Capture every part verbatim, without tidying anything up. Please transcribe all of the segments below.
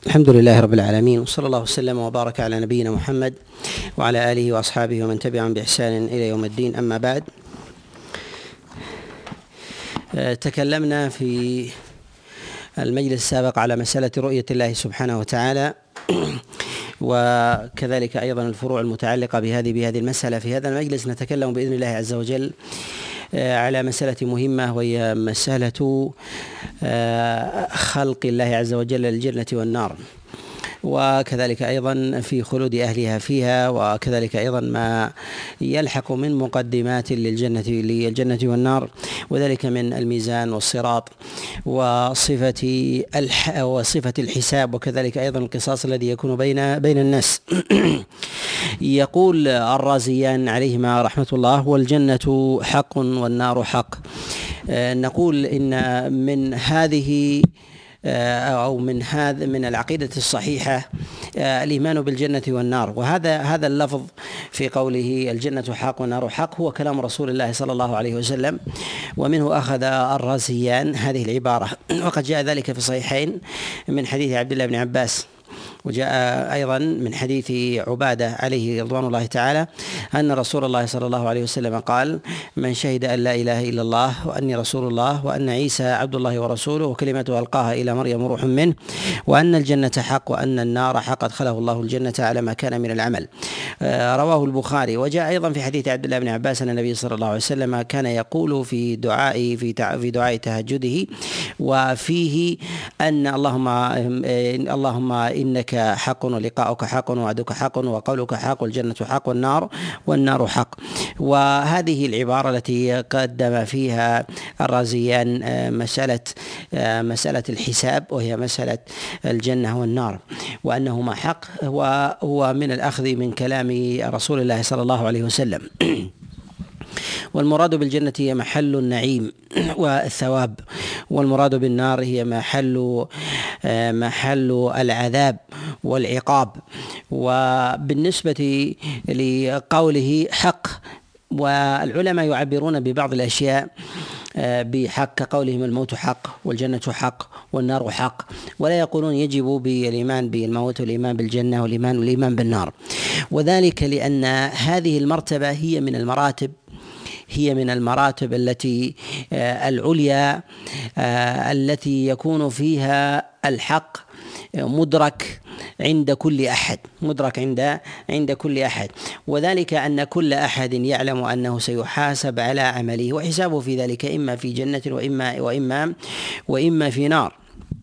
الحمد لله رب العالمين، وصلى الله وسلم وبارك على نبينا محمد وعلى آله وأصحابه ومن تبعهم بإحسان إلى يوم الدين. أما بعد، تكلمنا في المجلس السابق على مسألة رؤية الله سبحانه وتعالى، وكذلك أيضا الفروع المتعلقة بهذه بهذه المسألة. في هذا المجلس نتكلم بإذن الله عز وجل على مسألة مهمة، وهي مسألة خلق الله عز وجل للجنة والنار، وكذلك أيضا في خلود أهلها فيها، وكذلك أيضا ما يلحق من مقدمات للجنة للجنة والنار، وذلك من الميزان والصراط وصفة الح وصفة الحساب، وكذلك أيضا القصاص الذي يكون بين بين الناس. يقول الرازيان عليهما رحمة الله: والجنة حق والنار حق. نقول إن من هذه أو من هذا من العقيدة الصحيحة الإيمان بالجنة والنار، وهذا هذا اللفظ في قوله الجنة حق والنار حق هو كلام رسول الله صلى الله عليه وسلم، ومنه أخذ الرازيان هذه العبارة. وقد جاء ذلك في الصحيحين من حديث عبد الله بن عباس، وجاء أيضا من حديث عبادة عليه رضوان الله تعالى أن رسول الله صلى الله عليه وسلم قال: من شهد أن لا إله إلا الله وأني رسول الله وأن عيسى عبد الله ورسوله وكلمته ألقاها إلى مريم روح منه وأن الجنة حق وأن النار حق أدخله الله الجنة على ما كان من العمل. رواه البخاري. وجاء أيضا في حديث عبد الله بن عباس أن النبي صلى الله عليه وسلم كان يقول في دعائه في في دعاء تهجده وفيه أن اللهم اللهم إنك حق ولقاؤك حق ووعدك حق وقولك حق والجنة حق والنار والنار حق. وهذه العبارة التي قدم فيها الرازيان مسألة مسألة الحساب، وهي مسألة الجنة والنار، وأنهما حق، وهو من الأخذ من كلام رسول الله صلى الله عليه وسلم. والمراد بالجنة هي محل النعيم والثواب، والمراد بالنار هي محل محل العذاب والعقاب. وبالنسبة لقوله حق، والعلماء يعبرون ببعض الأشياء بحق، قولهم الموت حق والجنة حق والنار حق، ولا يقولون يجب بالإيمان بالموت والإيمان بالجنة والإيمان والإيمان بالنار. وذلك لأن هذه المرتبة هي من المراتب هي من المراتب التي العليا التي يكون فيها الحق مدرك عند كل أحد مدرك عند عند كل أحد وذلك أن كل أحد يعلم أنه سيحاسب على عمله، وحسابه في ذلك إما في جنة وإما وإما وإما في نار.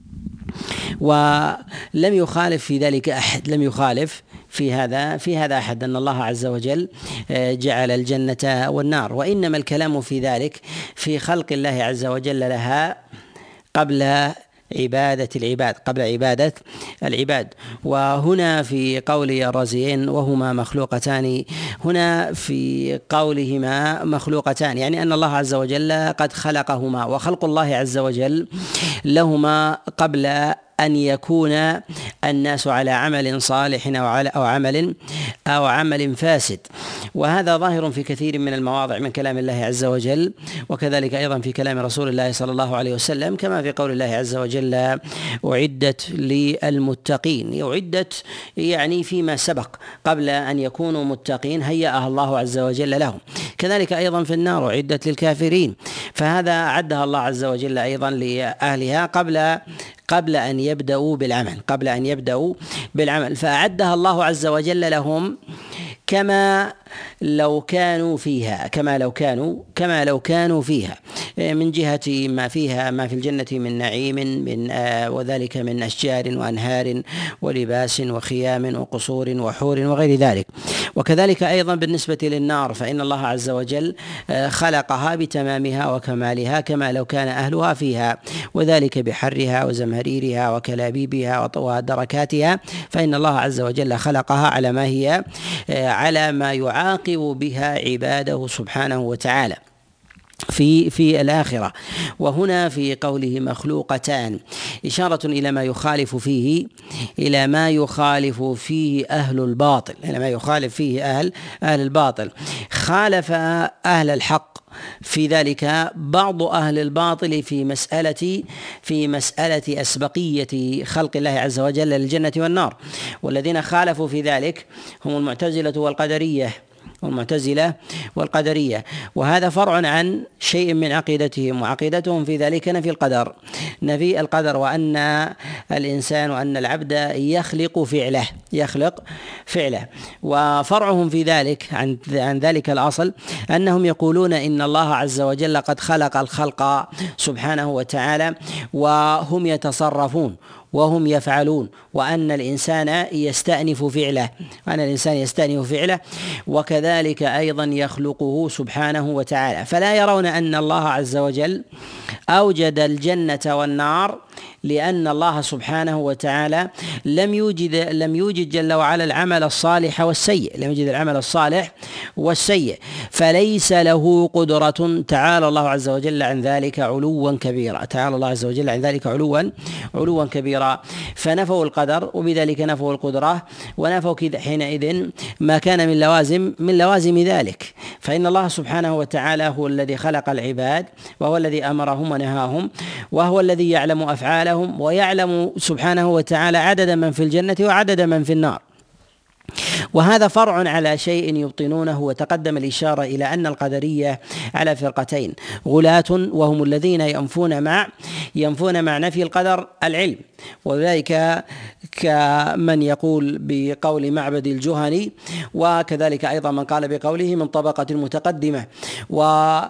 ولم يخالف في ذلك أحد لم يخالف في هذا في هذا أحد أن الله عز وجل جعل الجنة والنار، وإنما الكلام في ذلك في خلق الله عز وجل لها قبل عبادة العباد قبل عبادة العباد. وهنا في قول الرازيين وهما مخلوقتان، هنا في قولهما مخلوقتان يعني أن الله عز وجل قد خلقهما، وخلق الله عز وجل لهما قبل أن يكون الناس على عمل صالح أو على أو عمل أو عمل فاسد. وهذا ظاهر في كثير من المواضع من كلام الله عز وجل، وكذلك أيضا في كلام رسول الله صلى الله عليه وسلم، كما في قول الله عز وجل: أعدت للمتقين. أعدت يعني فيما سبق قبل أن يكونوا متقين هيأها الله عز وجل لهم. كذلك أيضا في النار أعدت للكافرين، فهذا أعدها الله عز وجل أيضا لأهلها قبل قبل أن يبدأوا بالعمل قبل أن يبدأوا بالعمل فأعدها الله عز وجل لهم كما لو كانوا فيها كما لو كانوا كما لو كانوا فيها من جهة ما فيها ما في الجنة من نعيم من آه وذلك من أشجار وأنهار ولباس وخيام وقصور وحور وغير ذلك. وكذلك أيضا بالنسبة للنار، فإن الله عز وجل آه خلقها بتمامها وكمالها كما لو كان أهلها فيها، وذلك بحرها وزمهريرها وكلابيبها ودركاتها، فإن الله عز وجل خلقها على ما هي آه على ما يعاقب بها عباده سبحانه وتعالى في في الآخرة. وهنا في قوله مخلوقتان إشارة إلى ما يخالف فيه إلى ما يخالف فيه أهل الباطل إلى ما يخالف فيه أهل أهل الباطل. خالف أهل الحق في ذلك بعض أهل الباطل في مسألة في مسألة أسبقية خلق الله عز وجل للجنة والنار، والذين خالفوا في ذلك هم المعتزلة والقدرية والمعتزلة والقدرية، وهذا فرع عن شيء من عقيدتهم، وعقيدتهم في ذلك نفي القدر، نفي القدر، وأن الإنسان وأن العبد يخلق فعله يخلق فعله وفرعهم في ذلك عن عن ذلك الأصل أنهم يقولون إن الله عز وجل قد خلق الخلق سبحانه وتعالى وهم يتصرفون وهم يفعلون، وأن الإنسان يستأنف فعله وأن الإنسان يستأنف فعله وكذلك أيضا يخلقه سبحانه وتعالى، فلا يرون أن الله عز وجل أوجد الجنة والنار لأن الله سبحانه وتعالى لم يوجد لم يوجد جل وعلا العمل الصالح والسيء، لم يوجد العمل الصالح والسيء، فليس له قدرة، تعالى الله عز وجل عن ذلك علوا كبيرا، تعالى الله عز وجل عن ذلك علوا علوا كبيرا، فنفوا القدر وبذلك نفوا القدرة، ونفوا حينئذ ما كان من لوازم من لوازم ذلك، فإن الله سبحانه وتعالى هو الذي خلق العباد، وهو الذي أمرهم ونهاهم، وهو الذي يعلم أفعالهم، ويعلم سبحانه وتعالى عدد من في الجنة وعدد من في النار. وهذا فرع على شيء يبطنونه، وتقدم الإشارة إلى أن القدرية على فرقتين: غلاة وهم الذين ينفون مع ينفون مع نفي القدر العلم، وذلك كمن يقول بقول معبد الجهني، وكذلك أيضا من قال بقوله من طبقة المتقدمة. و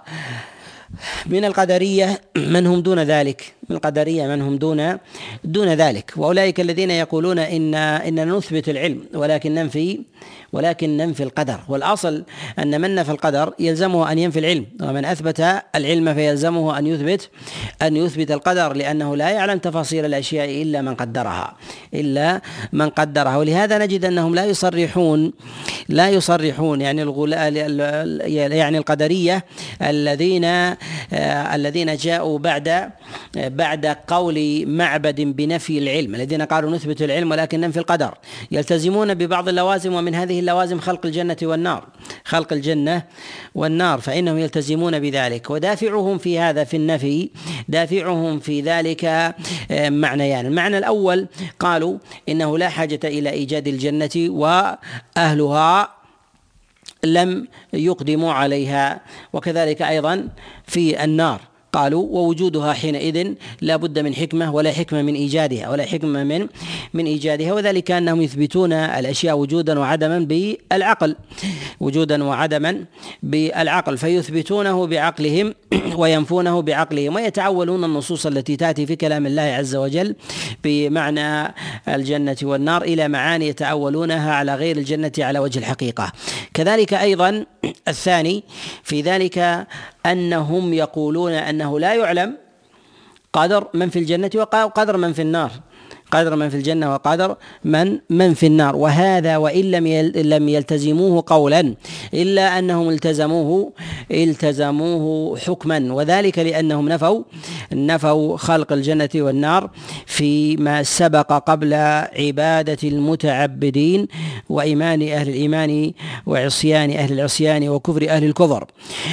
من القدرية من هم دون ذلك من القدرية من هم دون دون ذلك وأولئك الذين يقولون إن إن نثبت العلم ولكن ننفي ولكن ننفي القدر، والأصل أن من نفى القدر يلزمه أن ينفي العلم، ومن أثبت العلم فيلزمه أن يثبت أن يثبت القدر، لأنه لا يعلم تفاصيل الأشياء إلا من قدرها إلا من قدرها ولهذا نجد أنهم لا يصرحون لا يصرحون يعني الغلاء يعني القدرية الذين الذين جاءوا بعد بعد قول معبد بنفي العلم، الذين قالوا نثبت العلم ولكن ننفي القدر، يلتزمون ببعض اللوازم، ومن هذه اللوازم خلق الجنة والنار خلق الجنة والنار فإنهم يلتزمون بذلك. ودافعهم في هذا في النفي دافعهم في ذلك معنيان: يعني المعنى الأول قالوا إنه لا حاجة إلى إيجاد الجنة وأهلها لم يقدموا عليها، وكذلك أيضا في النار قالوا ووجودها حينئذ لا بد من حكمة ولا حكمة من إيجادها ولا حكمة من من إيجادها وذلك أنهم يثبتون الأشياء وجودا وعدما بالعقل وجودا وعدما بالعقل فيثبتونه بعقلهم وينفونه بعقلهم، ويتعولون النصوص التي تأتي في كلام الله عز وجل بمعنى الجنة والنار إلى معاني يتعولونها على غير الجنة على وجه الحقيقة. كذلك أيضا الثاني في ذلك أنهم يقولون أنه لا يعلم قدر من في الجنة وقدر من في النار قدر من في الجنة وقدر من من في النار، وهذا وإن لم لم يلتزموه قولا إلا أنهم التزموه التزموه حكما، وذلك لأنهم نفوا نفوا خلق الجنة والنار فيما سبق قبل عبادة المتعبدين وإيمان أهل الإيمان وعصيان أهل العصيان وكفر أهل الكفر.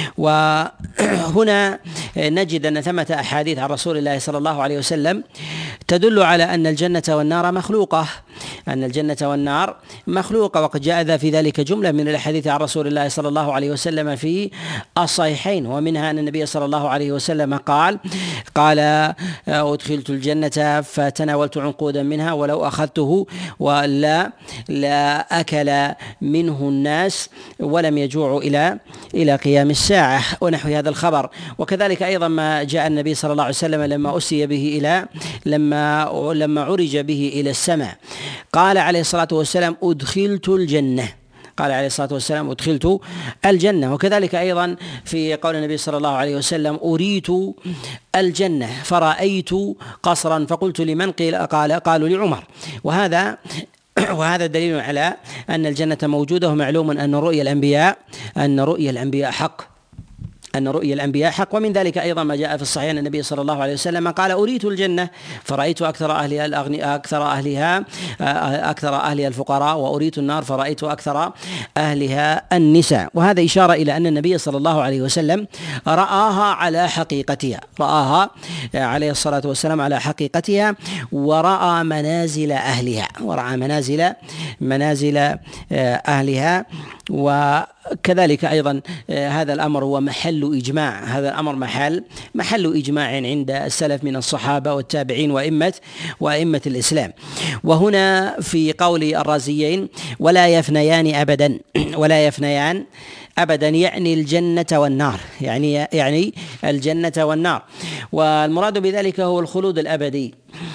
وهنا نجد أن ثمة أحاديث عن رسول الله صلى الله عليه وسلم تدل على أن الجنة والنار مخلوقة أن الجنة والنار مخلوقة وقد جاء في ذلك جملة من الأحاديث عن رسول الله صلى الله عليه وسلم في الصحيحين، ومنها أن النبي صلى الله عليه وسلم قال قال أدخلت الجنة فتناولت عنقودا منها ولو أخذته ولا لا أكل منه الناس ولم يجوعوا إلى إلى قيام الساعة ونحو هذا الخبر. وكذلك أيضا ما جاء النبي صلى الله عليه وسلم لما أسري به إلى لما لما عرج به إلى السماء قال عليه الصلاة والسلام أدخلت الجنة قال عليه الصلاة والسلام أدخلت الجنة. وكذلك أيضا في قول النبي صلى الله عليه وسلم أريت الجنة فرأيت قصرا فقلت لمن قيل قال قالوا لعمر. وهذا وهذا دليل على أن الجنة موجودة، ومعلوم أن رؤيا الأنبياء أن رؤيا الأنبياء حق أن رؤيا الأنبياء حق. ومن ذلك أيضا ما جاء في الصحيح أن النبي صلى الله عليه وسلم قال: أريت الجنة فرأيت أكثر أهلها الأغنياء أكثر أهلها أكثر أهلها الفقراء، وأريت النار فرأيت أكثر أهلها النساء. وهذا إشارة إلى أن النبي صلى الله عليه وسلم رآها على حقيقتها، رآها عليه الصلاة والسلام على حقيقتها، ورأى منازل أهلها، ورأى منازل منازل أهلها. وكذلك أيضا هذا الأمر هو محل إجماع، هذا الأمر محل محل إجماع عند السلف من الصحابة والتابعين وأئمة وأئمة الإسلام. وهنا في قول الرازيين: ولا يفنيان أبدا، ولا يفنيان أبدا، يعني الجنة والنار، يعني يعني الجنة والنار. والمراد بذلك هو الخلود الأبدي.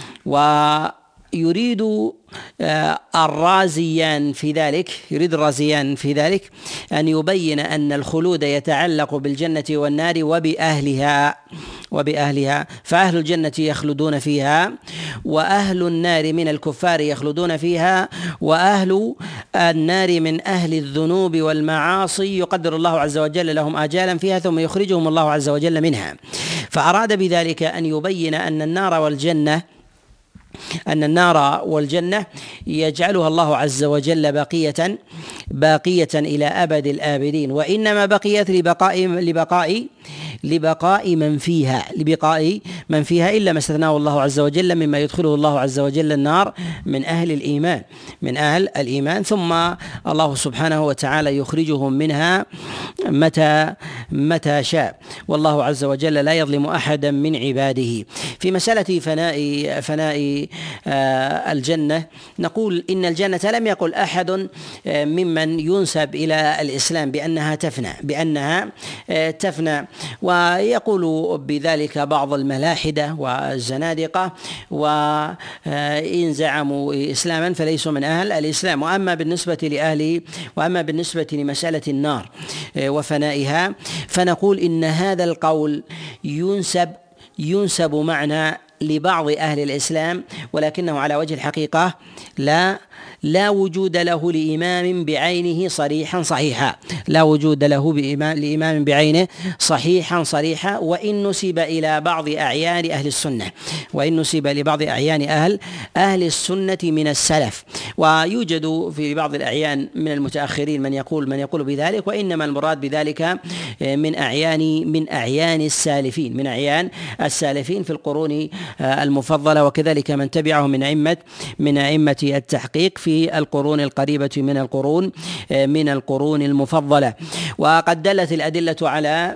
ويريد الرازيان في ذلك يريد الرازيان في ذلك أن يبين أن الخلود يتعلق بالجنة والنار وبأهلها وبأهلها فأهل الجنة يخلدون فيها، وأهل النار من الكفار يخلدون فيها، وأهل النار من أهل الذنوب والمعاصي يقدر الله عز وجل لهم آجالا فيها ثم يخرجهم الله عز وجل منها. فأراد بذلك أن يبين أن النار والجنة أن النار والجنة يجعلها الله عز وجل باقية باقية إلى أبد الآبدين، وإنما بقيت لبقاء لبقاء لبقاء من فيها لبقاء من فيها إلا ما استثناه الله عز وجل مما يدخله الله عز وجل النار من أهل الإيمان من أهل الإيمان ثم الله سبحانه وتعالى يخرجهم منها متى متى شاء، والله عز وجل لا يظلم أحدا من عباده. في مسألة فناء فناء الجنة نقول إن الجنة لم يقل أحد ممن ينسب إلى الإسلام بأنها تفنى بأنها تفنى ويقول بذلك بعض الملاحدة والزنادقة، وإن زعموا إسلاما فليسوا من أهل الإسلام. وأما بالنسبة لأهل وأما بالنسبة لمسألة النار وفنائها فنقول إن هذا القول ينسب ينسب معنى لبعض أهل الإسلام، ولكنه على وجه الحقيقة لا لا وجود له لإمام بعينه صريحا صحيحا لا وجود له لإمام بعينه صحيحا صريحا وإن نسب إلى بعض أعيان أهل السنة وإن نسب لبعض أعيان أهل أهل السنة من السلف. ويوجد في بعض الأعيان من المتأخرين من يقول من يقول بذلك، وإنما المراد بذلك من أعيان من أعيان السالفين من أعيان السالفين في القرون المفضلة، وكذلك من تبعهم من أئمة من أئمة التحقيق في القرون القريبة من القرون من القرون المفضلة. وقد دلت الأدلة على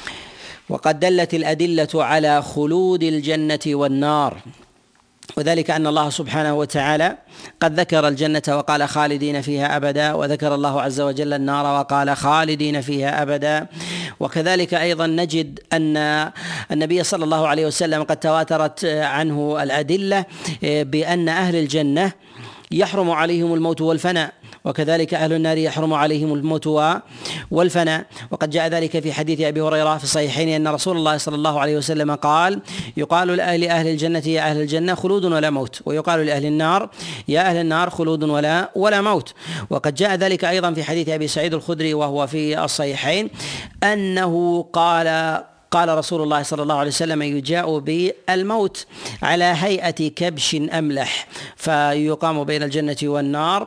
وقد دلت الأدلة على خلود الجنة والنار، وذلك أن الله سبحانه وتعالى قد ذكر الجنة وقال خالدين فيها أبدا، وذكر الله عز وجل النار وقال خالدين فيها أبدا. وكذلك أيضا نجد أن النبي صلى الله عليه وسلم قد تواترت عنه الأدلة بأن أهل الجنة يحرم عليهم الموت والفناء، وكذلك أهل النار يحرم عليهم الموت والفناء. وقد جاء ذلك في حديث أبي هريرة في الصحيحين أن رسول الله صلى الله عليه وسلم قال: يقال لأهل أهل الجنة يا أهل الجنة خلود ولا موت، ويقال لأهل النار يا أهل النار خلود ولا ولا موت. وقد جاء ذلك أيضا في حديث أبي سعيد الخدري وهو في الصحيحين أنه قال قال رسول الله صلى الله عليه وسلم: يجاء بالموت على هيئة كبش أملح فيقام بين الجنة والنار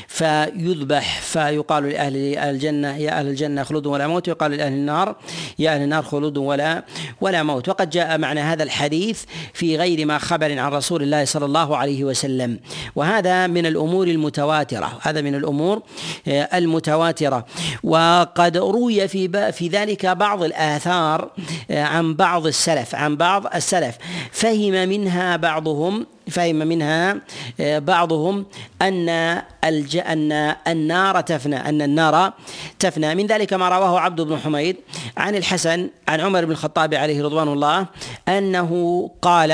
فيذبح، فيقال لأهل الجنة يا أهل الجنة خلود ولا موت، ويقال لأهل النار يا أهل النار خلود ولا ولا موت. وقد جاء معنى هذا الحديث في غير ما خبر عن رسول الله صلى الله عليه وسلم، وهذا من الأمور المتواترة هذا من الأمور المتواترة. وقد روي في في ذلك بعض الآثار عن بعض السلف عن بعض السلف فهم منها بعضهم فهم منها بعضهم أن الج أن النار تفنى أن النار تفنى من ذلك ما رواه عبد بن حميد عن الحسن عن عمر بن الخطاب عليه رضوان الله أنه قال: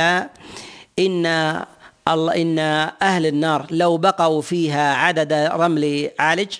إن الله إن أهل النار لو بقوا فيها عدد رمل عالج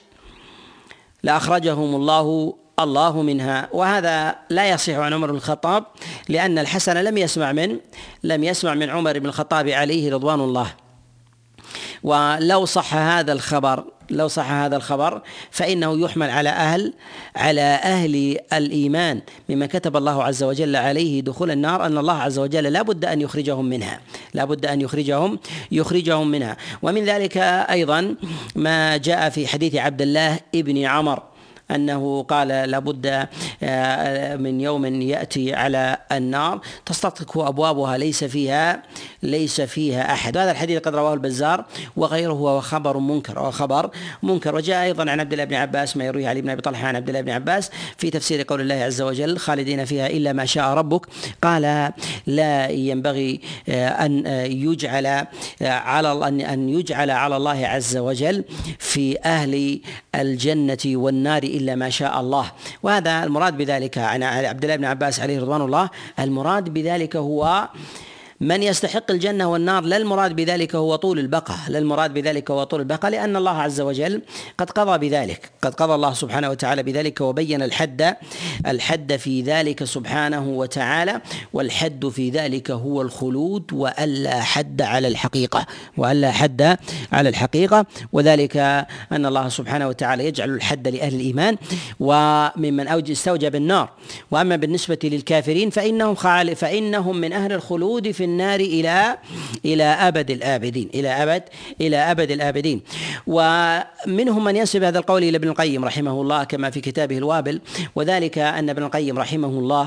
لأخرجهم الله الله منها. وهذا لا يصح عن عمر بن الخطاب، لأن الحسن لم يسمع من لم يسمع من عمر بن الخطاب عليه رضوان الله. ولو صح هذا الخبر لو صح هذا الخبر فإنه يحمل على أهل على أهل الإيمان مما كتب الله عز وجل عليه دخول النار، أن الله عز وجل لا بد أن يخرجهم منها، لا بد أن يخرجهم يخرجهم منها. ومن ذلك أيضا ما جاء في حديث عبد الله ابن عمر أنه قال لابد من يوم يأتي على النار تستطرق أبوابها ليس فيها ليس فيها أحد. هذا الحديث قد رواه البزار وغيره وهو خبر منكر وخبر منكر. وجاء أيضا عن عبد الله بن عباس ما يرويه علي بن أبي طلحة عن عبد الله بن عباس في تفسير قول الله عز وجل خالدين فيها إلا ما شاء ربك، قال لا ينبغي أن يجعل على أن يجعل على الله عز وجل في أهل الجنة والنار إلا ما شاء الله. وهذا المراد بذلك عن عبد الله بن عباس عليه رضوان الله، المراد بذلك هو من يستحق الجنة والنار، لا المراد بذلك هو طول البقاء، لا المراد بذلك هو طول البقاء، لأن الله عز وجل قد قضى بذلك، قد قضى الله سبحانه وتعالى بذلك وبين الحد الحد في ذلك سبحانه وتعالى، والحد في ذلك هو الخلود وألا حد على الحقيقة وألا حد على الحقيقة وذلك أن الله سبحانه وتعالى يجعل الحد لأهل الإيمان وممن استوجب النار. وأما بالنسبة للكافرين فإنهم خال فإنهم من أهل الخلود في النار إلى إلى أبد الآبدين إلى أبد إلى أبد الآبدين. ومنهم من ينسب هذا القول إلى ابن القيم رحمه الله كما في كتابه الوابل، وذلك أن ابن القيم رحمه الله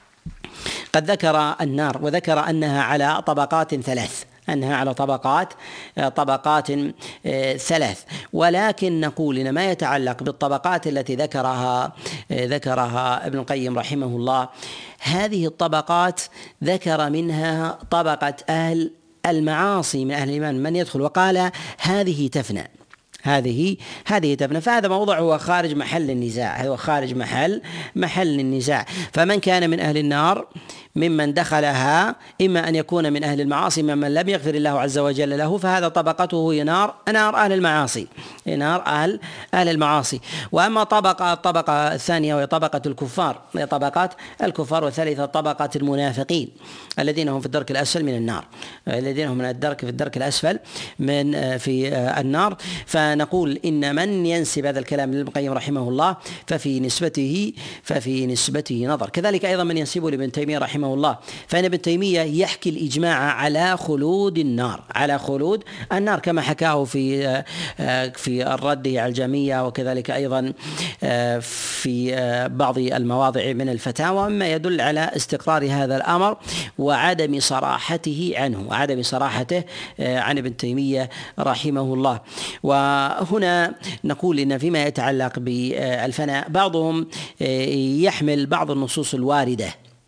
قد ذكر النار وذكر أنها على طبقات ثلاث أنها على طبقات طبقات ثلاث، ولكن نقول إن ما يتعلق بالطبقات التي ذكرها ذكرها ابن القيم رحمه الله، هذه الطبقات ذكر منها طبقة أهل المعاصي من أهل الإيمان من يدخل، وقال هذه تفنى هذه هذه تفنى. فهذا موضوع هو خارج محل النزاع، هو خارج محل محل النزاع. فمن كان من أهل النار ممن دخلها إما أن يكون من أهل المعاصي ممن لم يغفر الله عز وجل له، فهذا طبقته هي نار نار أهل المعاصي نار أهل أهل المعاصي. وأما طبقة الطبقة الثانية وهي طبقة الكفار، هي طبقات الكفار. والثالثة طبقة المنافقين الذين هم في الدرك الأسفل من النار، الذين هم من الدرك في الدرك الأسفل من في النار. فنقول إن من ينسب هذا الكلام لابن القيم رحمه الله ففي نسبته ففي نسبته نظر. كذلك أيضا من ينسبه لابن تيمية رحمه الله، فإن ابن تيمية يحكي الإجماع على خلود النار على خلود النار كما حكاه في في الرد على الجهمية، وكذلك أيضا في بعض المواضع من الفتاوى، مما يدل على استقرار هذا الأمر وعدم صراحته عنه وعدم صراحته عن ابن تيمية رحمه الله. وهنا نقول إن فيما يتعلق بالفناء بعضهم يحمل بعض النصوص الواردة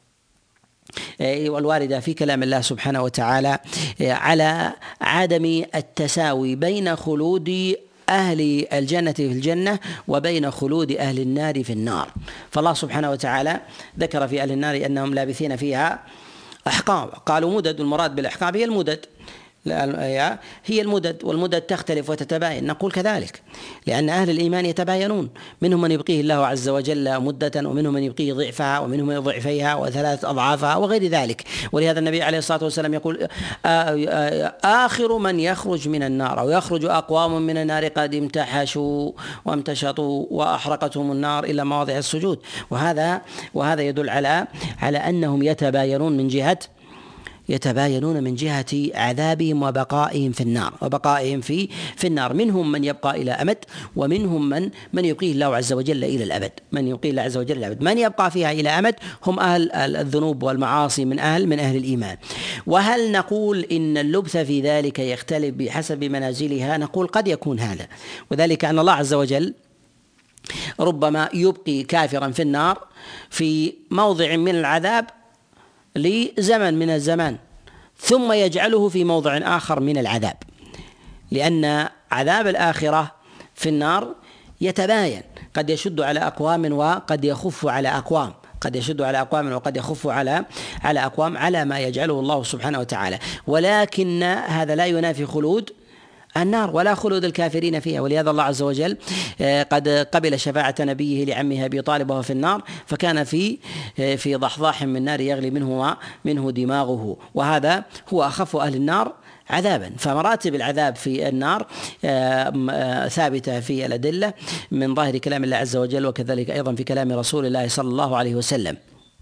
والواردة في كلام الله سبحانه وتعالى على عدم التساوي بين خلود أهل الجنة في الجنة وبين خلود أهل النار في النار. فالله سبحانه وتعالى ذكر في أهل النار أنهم لابثين فيها أحقاب، قالوا مدد، المراد بالأحقاب هي المدد هي المدد والمدد تختلف وتتباين. نقول كذلك لأن أهل الإيمان يتباينون، منهم من يبقيه الله عز وجل مدة، ومنهم من يبقيه ضعفها، ومنهم من ضعفيها وثلاث أضعافها وغير ذلك. ولهذا النبي عليه الصلاة والسلام يقول آخر من يخرج من النار أو يخرج أقوام من النار قد امتحشوا وامتشطوا وأحرقتهم النار إلى مواضع السجود. وهذا وهذا يدل على على أنهم يتباينون من جهة يتباينون من جهة عذابهم وبقائهم في النار وبقائهم في في النار. منهم من يبقى إلى أمد، ومنهم من من يبقيه الله عز وجل إلى الأبد من يبقيه الله عز وجل إلى الأبد. من يبقى فيها إلى أمد هم أهل الذنوب والمعاصي من أهل من أهل الإيمان. وهل نقول إن اللبث في ذلك يختلف بحسب منازلها؟ نقول قد يكون هذا، وذلك أن الله عز وجل ربما يبقي كافرا في النار في موضع من العذاب لزمن من الزمان ثم يجعله في موضع آخر من العذاب، لأن عذاب الآخرة في النار يتباين، قد يشد على أقوام وقد يخف على أقوام قد يشد على أقوام وقد يخف على على أقوام على ما يجعله الله سبحانه وتعالى. ولكن هذا لا ينافي خلود النار ولا خلود الكافرين فيها. ولهذا الله عز وجل قد قبل شفاعة نبيه لعمه أبي طالب وهو في النار، فكان في في ضحضاح من نار يغلي منه منه دماغه، وهذا هو أخف أهل النار عذابا. فمراتب العذاب في النار ثابتة في الأدلة من ظاهر كلام الله عز وجل، وكذلك أيضا في كلام رسول الله صلى الله عليه وسلم.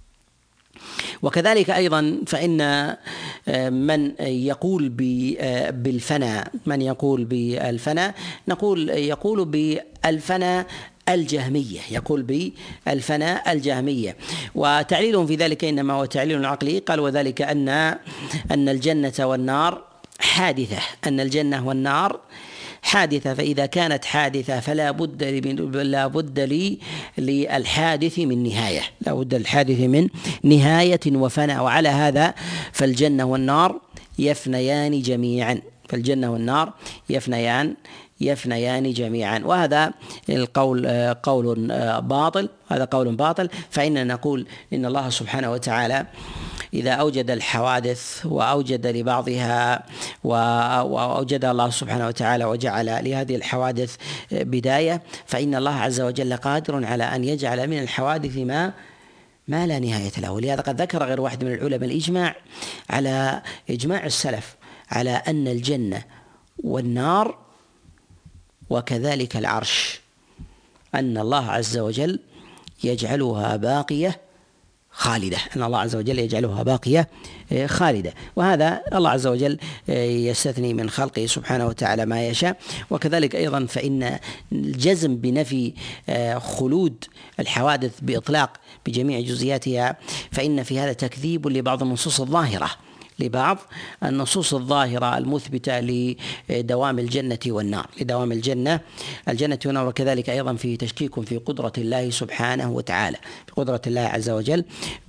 وكذلك أيضا فإن من يقول بالفناء من يقول بالفناء نقول يقول بالفناء الجهمية يقول بالفناء الجهمية وتعليلهم في ذلك إنما هو تعليل عقلي. قال وذلك أن أن الجنة والنار حادثة أن الجنة والنار حادثة، فإذا كانت حادثة فلا بد لا بد لي للحادث من نهاية لا بد للحادث من نهاية وفناء. وعلى هذا فالجنة والنار يفنيان جميعا فالجنة والنار يفنيان يفنيان جميعا وهذا القول قول باطل هذا قول باطل. فإننا نقول إن الله سبحانه وتعالى إذا أوجد الحوادث وأوجد لبعضها وأوجد الله سبحانه وتعالى وجعل لهذه الحوادث بداية، فإن الله عز وجل قادر على أن يجعل من الحوادث ما ما لا نهاية له. ولهذا قد ذكر غير واحد من العلماء الإجماع على إجماع السلف على أن الجنة والنار وكذلك العرش أن الله عز وجل يجعلها باقية خالدة أن الله عز وجل يجعلها باقية خالدة. وهذا الله عز وجل يستثني من خلقه سبحانه وتعالى ما يشاء. وكذلك أيضا فإن الجزم بنفي خلود الحوادث بإطلاق بجميع جزئياتها فإن في هذا تكذيب لبعض النصوص الظاهرة لبعض النصوص الظاهرة المثبتة لدوام الجنة والنار لدوام الجنة الجنة والنار. وكذلك أيضا في تشكيك في قدرة الله سبحانه وتعالى في قدرة الله عز وجل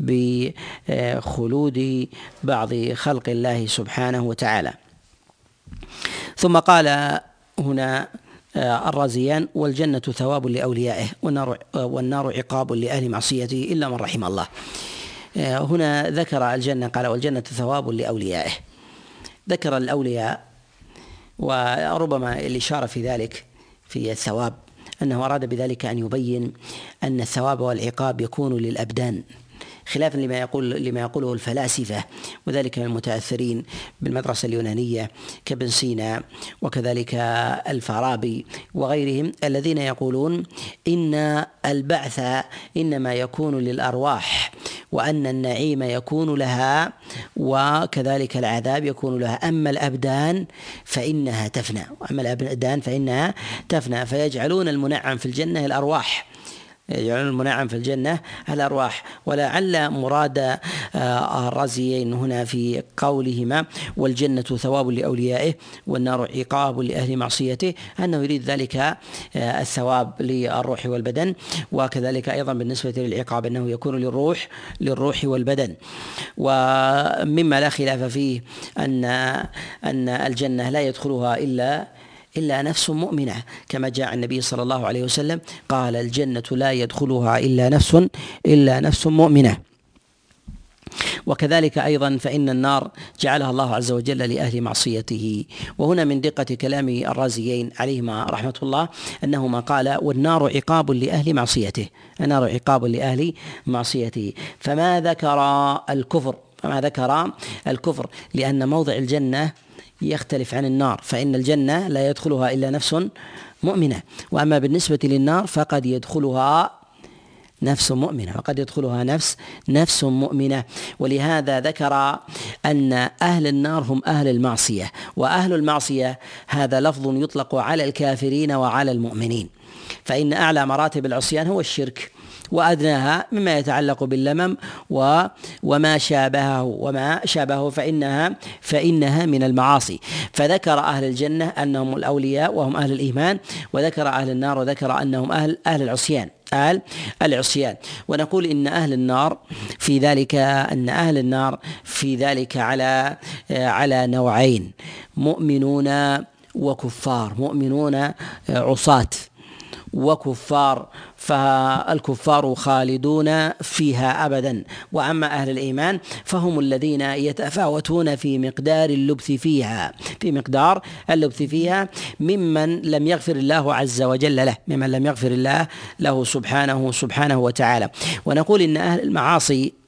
بخلود بعض خلق الله سبحانه وتعالى. ثم قال هنا الرازيان والجنة ثواب لأوليائه والنار, والنار عقاب لأهل معصيته إلا من رحم الله. هنا ذكر الجنة قال والجنة ثواب لأوليائه ذكر الأولياء وربما الإشارة في ذلك في الثواب أنه أراد بذلك أن يبين أن الثواب والعقاب يكون للأبدان خلافا لما يقول لما يقوله الفلاسفة وذلك من المتأثرين بالمدرسة اليونانية كابن سينا وكذلك الفارابي وغيرهم الذين يقولون إن البعث إنما يكون للأرواح وأن النعيم يكون لها وكذلك العذاب يكون لها أما الأبدان فإنها تفنى أما الأبدان فإنها تفنى فيجعلون المنعم في الجنة الأرواح يجعلون المنعم في الجنة الأرواح. ولعل مراد الرازيين هنا في قولهما والجنة ثواب لأوليائه والنار عقاب لأهل معصيته أنه يريد ذلك الثواب للروح والبدن وكذلك أيضا بالنسبة للعقاب أنه يكون للروح للروح والبدن. ومما لا خلاف فيه أن أن الجنة لا يدخلها إلا إلا نفس مؤمنة كما جاء النبي صلى الله عليه وسلم قال الجنة لا يدخلها إلا نفس إلا نفس مؤمنة. وكذلك أيضا فإن النار جعلها الله عز وجل لأهل معصيته. وهنا من دقة كلام الرازيين عليهما رحمة الله أنهما قال والنار عقاب لأهل معصيته النار عقاب لأهل معصيته فما ذكر الكفر فما ذكر الكفر لأن موضع الجنة يختلف عن النار فإن الجنة لا يدخلها إلا نفس مؤمنة وأما بالنسبة للنار فقد يدخلها نفس مؤمنة وقد يدخلها نفس نفس مؤمنة. ولهذا ذكر أن أهل النار هم أهل المعصية وأهل المعصية هذا لفظ يطلق على الكافرين وعلى المؤمنين فإن أعلى مراتب العصيان هو الشرك وأدناها مما يتعلق باللمم وما شابهه وما شابهه فإنها فإنها من المعاصي. فذكر أهل الجنة أنهم الأولياء وهم أهل الإيمان وذكر أهل النار وذكر أنهم أهل أهل العصيان أهل العصيان. ونقول إن أهل النار في ذلك أن أهل النار في ذلك على على نوعين مؤمنون وكفار مؤمنون عصاة وكفار فالكفار خالدون فيها أبدا وأما أهل الإيمان فهم الذين يتفاوتون في مقدار اللبث فيها في مقدار اللبث فيها ممن لم يغفر الله عز وجل له ممن لم يغفر الله له سبحانه سبحانه وتعالى. ونقول إن أهل المعاصي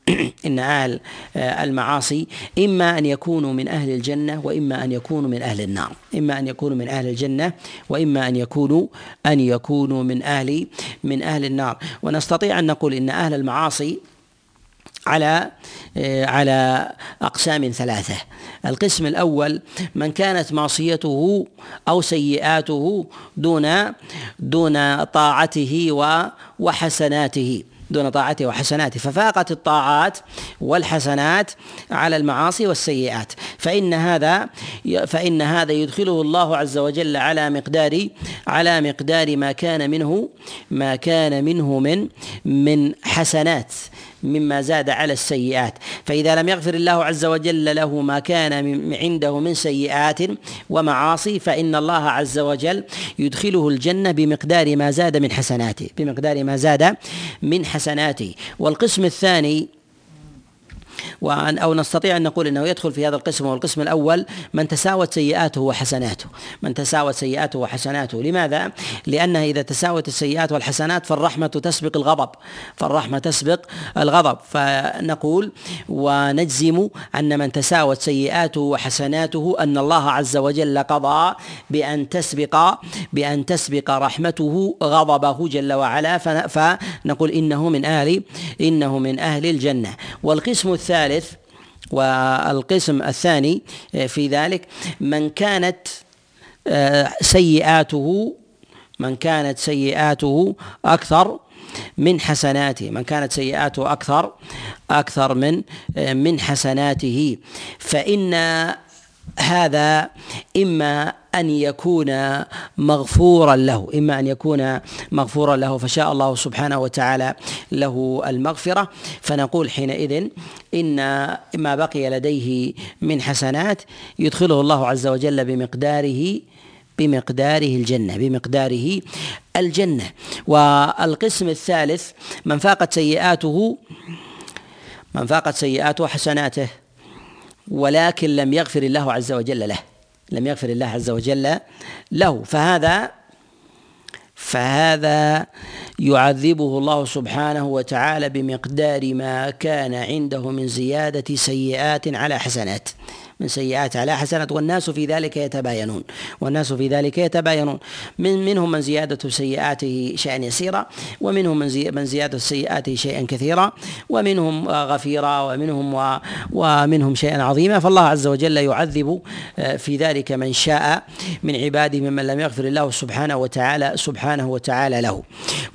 إن أهل المعاصي إما أن يكونوا من أهل الجنة وإما أن يكونوا من أهل النار، إما أن يكونوا من أهل الجنة وإما أن يكونوا أن يكونوا من أهل من أهل النار. ونستطيع أن نقول إن أهل المعاصي على على أقسام ثلاثة. القسم الأول من كانت معصيته أو سيئاته دون دون طاعته وحسناته دون طاعته وحسناته، ففاقت الطاعات والحسنات على المعاصي والسيئات، فإن هذا فإن هذا يدخله الله عز وجل على مقدار على مقدار ما كان منه ما كان منه من من حسنات مما زاد على السيئات. فإذا لم يغفر الله عز وجل له ما كان عنده من سيئات ومعاصي فإن الله عز وجل يدخله الجنة بمقدار ما زاد من حسناته بمقدار ما زاد من حسناته. والقسم الثاني، وأن أو نستطيع أن نقول أنه يدخل في هذا القسم، والقسم الأول من تساوت سيئاته وحسناته من تساوت سيئاته وحسناته. لماذا؟ لأنها إذا تساوت السيئات والحسنات فالرحمة تسبق الغضب فالرحمة تسبق الغضب فنقول ونجزم أن من تساوت سيئاته وحسناته أن الله عز وجل قضى بأن تسبق بأن تسبق رحمته غضبه جل وعلا، فنقول إنه من أهل إنه من أهل الجنة. والقسم الثالث والقسم الثاني في ذلك من كانت سيئاته من كانت سيئاته أكثر من حسناته من كانت سيئاته أكثر أكثر من من حسناته، فإن هذا إما أن يكون مغفورا له إما أن يكون مغفورا له فشاء الله سبحانه وتعالى له المغفرة، فنقول حينئذ إن ما بقي لديه من حسنات يدخله الله عز وجل بمقداره بمقداره الجنة بمقداره الجنة. والقسم الثالث من فاقت سيئاته من فاقت سيئاته حسناته ولكن لم يغفر الله عز وجل له لم يغفر الله عز وجل له فهذا فهذا يعذبه الله سبحانه وتعالى بمقدار ما كان عنده من زيادة سيئات على حسنات من سيئات على حسنات والناس في ذلك يتباينون والناس في ذلك يتباينون من منهم من زيادة سيئاته شيئا يسيرا ومنهم من, زي من زيادة سيئاته شيئا كثيرا ومنهم غفيرا ومنهم و ومنهم شيئا عظيما. فالله عز وجل يعذب في ذلك من شاء من عباده ممن لم يغفر الله سبحانه وتعالى سبحانه وتعالى له.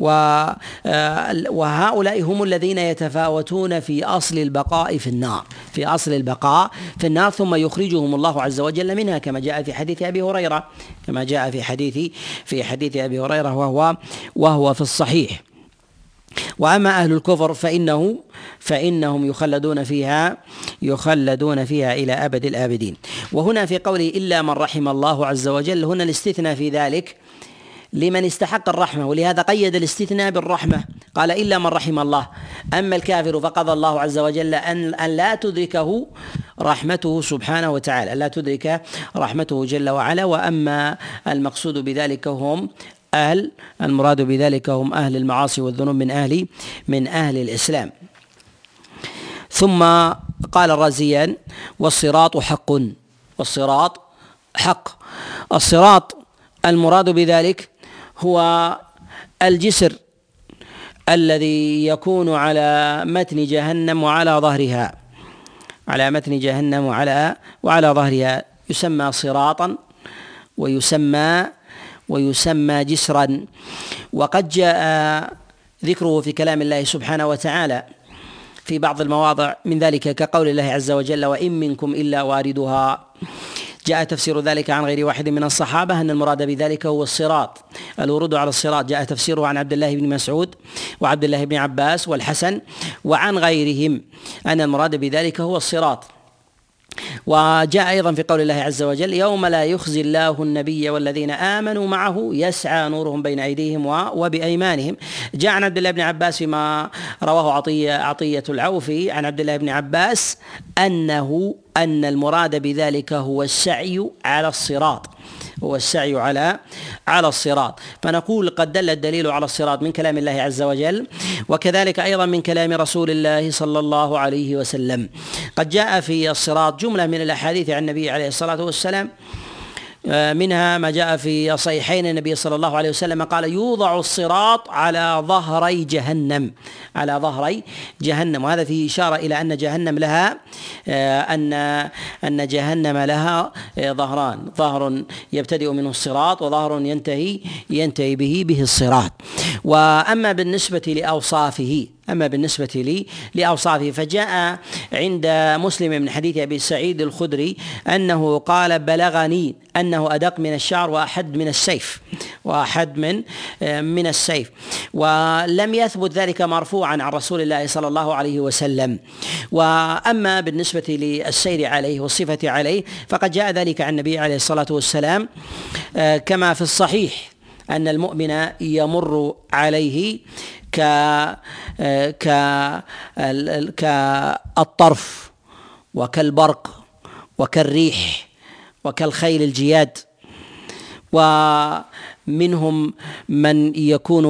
وهؤلاء هم الذين يتفاوتون في أصل البقاء في النار في أصل البقاء في النار ثم يخرجهم الله عز وجل منها كما جاء في حديث أبي هريرة كما جاء في حديث في حديث أبي هريرة وهو وهو في الصحيح. وأما أهل الكفر فإنه فإنهم يخلدون فيها يخلدون فيها إلى أبد الآبدين. وهنا في قوله إلا من رحم الله عز وجل هنا الاستثناء في ذلك لمن استحق الرحمة، ولهذا قيد الاستثناء بالرحمة قال إلا من رحم الله. أما الكافر فقضى الله عز وجل أن أن لا تدركه رحمته سبحانه وتعالى لا تدرك رحمته جل وعلا. وأما المقصود بذلك هم أهل المراد بذلك هم أهل المعاصي والذنوب من أهل من أهل الإسلام. ثم قال الرازيان والصراط حق والصراط حق. الصراط المراد بذلك هو الجسر الذي يكون على متن جهنم وعلى ظهرها على متن جهنم وعلى وعلى ظهرها يسمى صراطا ويسمى ويسمى جسرا. وقد جاء ذكره في كلام الله سبحانه وتعالى في بعض المواضع من ذلك كقول الله عز وجل وإن منكم إلا واردها. جاء تفسير ذلك عن غير واحد من الصحابة أن المراد بذلك هو الصراط الورود على الصراط. جاء تفسيره عن عبد الله بن مسعود وعبد الله بن عباس والحسن وعن غيرهم أن المراد بذلك هو الصراط. وجاء أيضا في قول الله عز وجل يوم لا يخزي الله النبي والذين آمنوا معه يسعى نورهم بين أيديهم وبأيمانهم. جاء عن عبد الله بن عباس فيما رواه عطية عطية العوفي عن عبد الله بن عباس أنه أن المراد بذلك هو السعي على الصراط هو السعي على على الصراط. فنقول قد دل الدليل على الصراط من كلام الله عز وجل، وكذلك أيضا من كلام رسول الله صلى الله عليه وسلم. قد جاء في الصراط جملة من الأحاديث عن النبي عليه الصلاة والسلام، منها ما جاء في صحيحين النبي صلى الله عليه وسلم قال: يوضع الصراط على ظهري جهنم، على ظهري جهنم. وهذا فيه إشارة إلى أن جهنم لها أن أن جهنم لها ظهران، ظهر يبتدئ منه الصراط وظهر ينتهي ينتهي به به الصراط. وأما بالنسبة لأوصافه أما بالنسبة لي لأوصافه فجاء عند مسلم من حديث أبي سعيد الخدري أنه قال: بلغني أنه أدق من الشعر وأحد من السيف وأحد من من السيف. ولم يثبت ذلك مرفوعا عن رسول الله صلى الله عليه وسلم. وأما بالنسبة للسير عليه والصفة عليه فقد جاء ذلك عن النبي عليه الصلاة والسلام كما في الصحيح أن المؤمن يمر عليه ك ك كالطرف وكالبرق وكالريح وكالخيل الجياد، ومنهم من يكون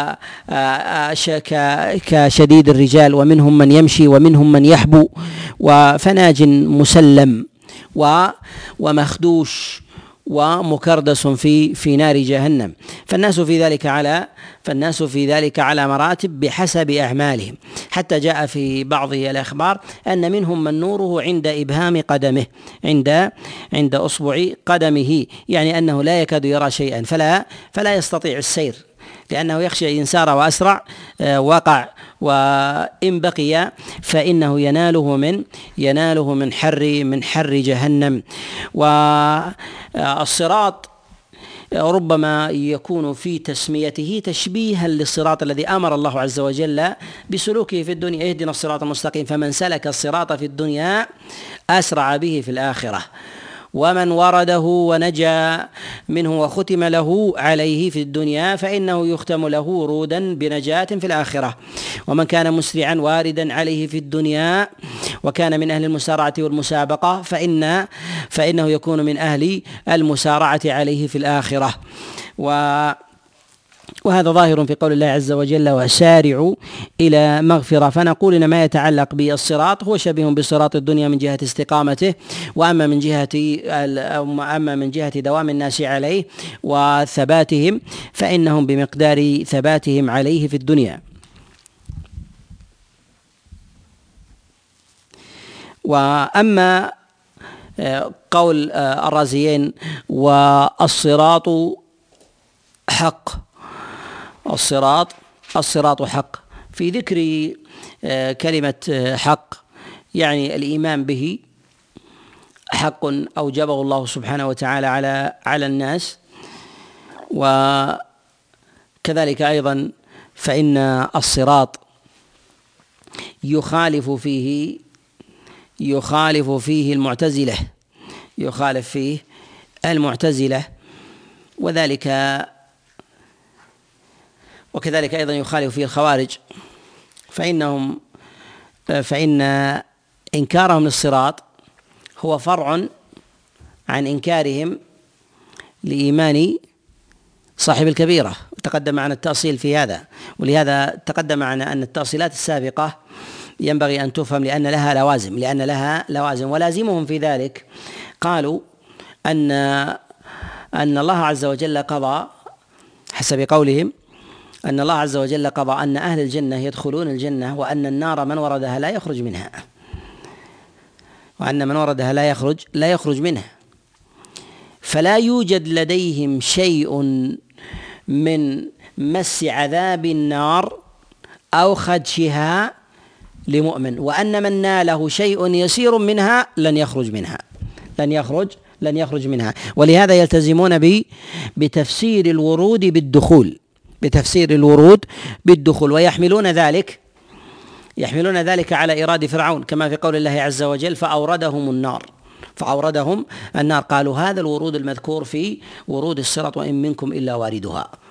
كشديد الرجال، ومنهم من يمشي، ومنهم من يحبو، وفناج مسلم ومخدوش ومكردس في في نار جهنم. فالناس في ذلك على فالناس في ذلك على مراتب بحسب أعمالهم، حتى جاء في بعض الأخبار أن منهم من نوره عند إبهام قدمه، عند عند أصبع قدمه، يعني أنه لا يكاد يرى شيئا، فلا فلا يستطيع السير، لأنه يخشى إن سار وأسرع وقع، وإن بقي فإنه يناله من يناله من حر من حر جهنم. والصراط ربما يكون في تسميته تشبيها للصراط الذي أمر الله عز وجل بسلوكه في الدنيا: اهدنا الصراط المستقيم، فمن سلك الصراط في الدنيا أسرع به في الآخرة، ومن ورده ونجا منه وختم له عليه في الدنيا فإنه يختم له ورودا بنجاة في الآخرة. ومن كان مسرعا واردا عليه في الدنيا وكان من أهل المسارعة والمسابقة فإن فإنه يكون من أهل المسارعة عليه في الآخرة. و وهذا ظاهر في قول الله عز وجل: وسارعوا إلى مغفرة. فنقول إن ما يتعلق بالصراط هو شبيه بصراط الدنيا من جهة استقامته، وأما من جهة أما من جهة دوام الناس عليه وثباتهم فإنهم بمقدار ثباتهم عليه في الدنيا. وأما قول الرازيين: والصراط حق، الصراط الصراط حق، في ذكر كلمة حق يعني الإيمان به حق أوجبه الله سبحانه وتعالى على على الناس. وكذلك أيضا فإن الصراط يخالف فيه يخالف فيه المعتزلة يخالف فيه المعتزلة وذلك وكذلك أيضا يخالف فيه الخوارج، فإنهم فإن إنكارهم للصراط هو فرع عن إنكارهم لإيمان صاحب الكبيرة، تقدم معنا التأصيل في هذا. ولهذا تقدم معنا أن التأصيلات السابقة ينبغي أن تفهم لأن لها لوازم لأن لها لوازم ولازمهم في ذلك قالوا أن أن الله عز وجل قضى، حسب قولهم أن الله عز وجل قضى أن أهل الجنة يدخلون الجنة، وأن النار من وردها لا يخرج منها، وأن من وردها لا يخرج لا يخرج منها، فلا يوجد لديهم شيء من مس عذاب النار أو خدشها لمؤمن، وأن من ناله شيء يسير منها لن يخرج منها لن يخرج لن يخرج منها. ولهذا يلتزمون بتفسير الورود بالدخول بتفسير الورود بالدخول ويحملون ذلك يحملون ذلك على إيراد فرعون، كما في قول الله عز وجل: فأوردهم النار فأوردهم النار قالوا هذا الورود المذكور في ورود الصراط وإن منكم إلا واردها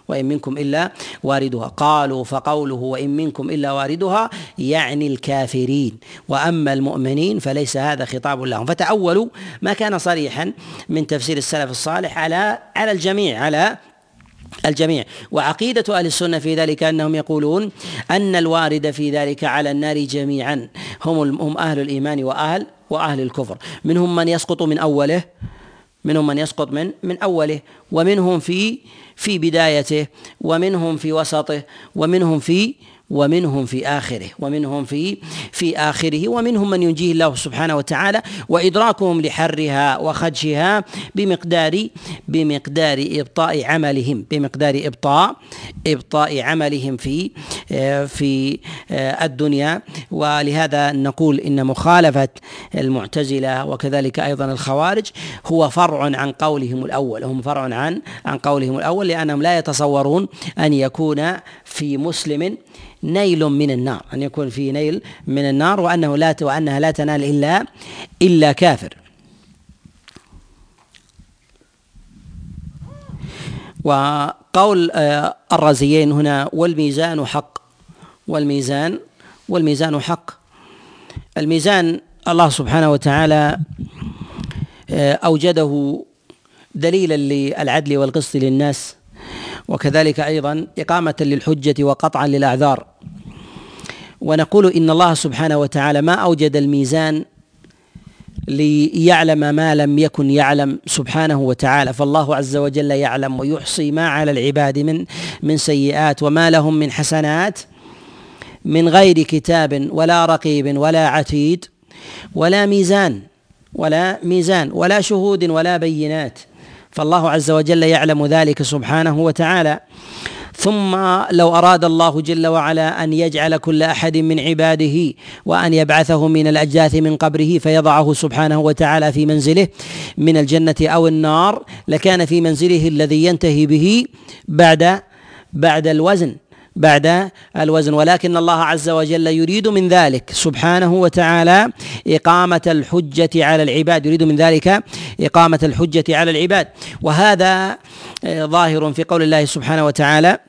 وإن منكم إلا واردها. قالوا فقوله وإن منكم إلا واردها يعني الكافرين، وأما المؤمنين فليس هذا خطاب لهم. فتأولوا ما كان صريحا من تفسير السلف الصالح على على الجميع على الجميع. وعقيدة أهل السنة في ذلك أنهم يقولون أن الوارد في ذلك على النار جميعا هم هم أهل الإيمان وأهل وأهل الكفر، منهم من يسقط من أوله منهم من يسقط من من أوله ومنهم في في بدايته ومنهم في وسطه ومنهم في ومنهم في آخره ومنهم في في آخره ومنهم من ينجيه الله سبحانه وتعالى، وإدراكهم لحرها وخدشها بمقدار بمقدار إبطاء عملهم بمقدار إبطاء إبطاء عملهم في في الدنيا. ولهذا نقول إن مخالفة المعتزلة وكذلك أيضا الخوارج هو فرع عن قولهم الأول هم فرع عن عن قولهم الأول لأنهم لا يتصورون أن يكون في مسلم نيل من النار، أن يكون في نيل من النار وأنه لا وأنها لا تنال إلا إلا كافر. وقول الرازيين هنا والميزان حق والميزان والميزان حق. الميزان الله سبحانه وتعالى أوجده دليلا للعدل والقسط للناس، وكذلك أيضا إقامة للحجة وقطعا للأعذار. ونقول إن الله سبحانه وتعالى ما أوجد الميزان ليعلم ما لم يكن يعلم سبحانه وتعالى، فالله عز وجل يعلم ويحصي ما على العباد من من سيئات وما لهم من حسنات من غير كتاب ولا رقيب ولا عتيد ولا ميزان ولا ميزان ولا شهود ولا بينات، فالله عز وجل يعلم ذلك سبحانه وتعالى. ثم لو أراد الله جل وعلا أن يجعل كل أحد من عباده وأن يبعثه من الأجداث من قبره فيضعه سبحانه وتعالى في منزله من الجنة أو النار لكان في منزله الذي ينتهي به بعد بعد الوزن بعد الوزن ولكن الله عز وجل يريد من ذلك سبحانه وتعالى إقامة الحجة على العباد يريد من ذلك إقامة الحجة على العباد. وهذا ظاهر في قول الله سبحانه وتعالى